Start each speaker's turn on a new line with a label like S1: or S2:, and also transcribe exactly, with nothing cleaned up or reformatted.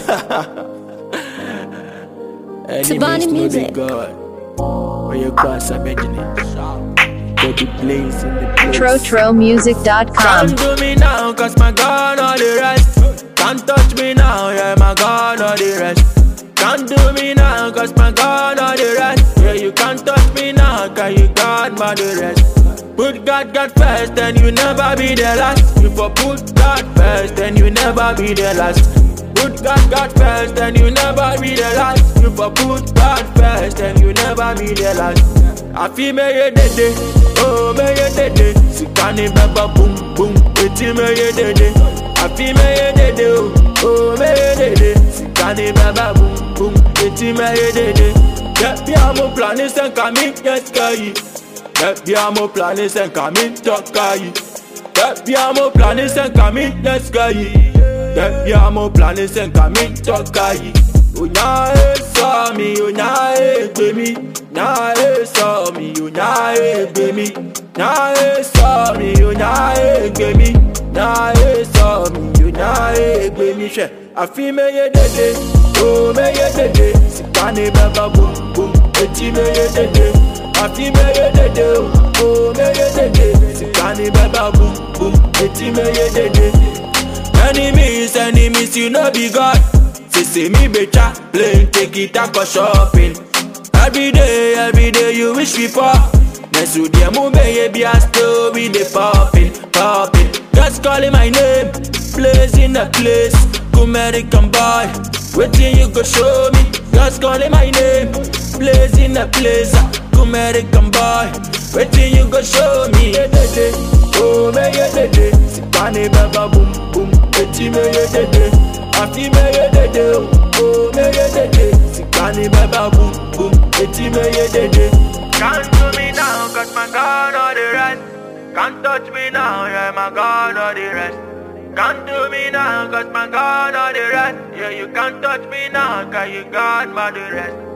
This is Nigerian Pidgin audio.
S1: Enemies know
S2: Music.
S1: they God. When you cross a medicine, go to place in the place.
S3: Tro Tro Music dot com.
S1: Can't do me now, cause my God or the rest. Can't touch me now, yeah, my God or the rest. Can't do me now, cause my God or the rest. Yeah, you can't touch me now, cause you God by the rest. Put God, God first, and you never be the last. You for put God first, and you never be the last. Put God, God first, and you never be the last. You for put God first, and you never be the last. I feel me ye dede, oh me ye dede. Sikani baba boom boom, eti me ye dede. I feel me ye dede, oh oh me ye dede. Sikani baba boom boom, eti me ye dede. Yeah, abbiamo plani sen kami yeskai. Yeah, abbiamo plani sen kami tokai. Yeah, abbiamo plani sen kami yeskai. Abbiamo plani sen kami tokai. Unyae saw me, unyae gbe mi. Unyae saw me, unyae gbe mi. Unyae saw me, unyae gbe mi. Unyae saw me, unyae gbe mi. She, afi me ye dede, oh me ye dede. Sikani baba boom boom, eti me ye dede. Afi me ye dede, oh me ye dede. Sikani baba boom boom, eti me ye dede. Enemies, enemies, you know be God. Say say me becha, plane take it and go shopping. Every day, every day you wish me for. Next to them, move baby, I still be the popping, popping. Just calling my name, place in the place. American boy, waiting you go show me. Just calling my name, place in the place. American boy, waiting you go show me. Oh me ye dede, sikani baba boom boom, eti me ye dede. Afi me ye dede, oh me ye dede. Sikani baba boom boom, eti me ye dede. Can't do me now, cause my God or the rest. Can't touch me now, yeah, my God or the rest. Can't do me now, cause my God or the rest. Yeah, you can't touch me now, cause you God by the rest.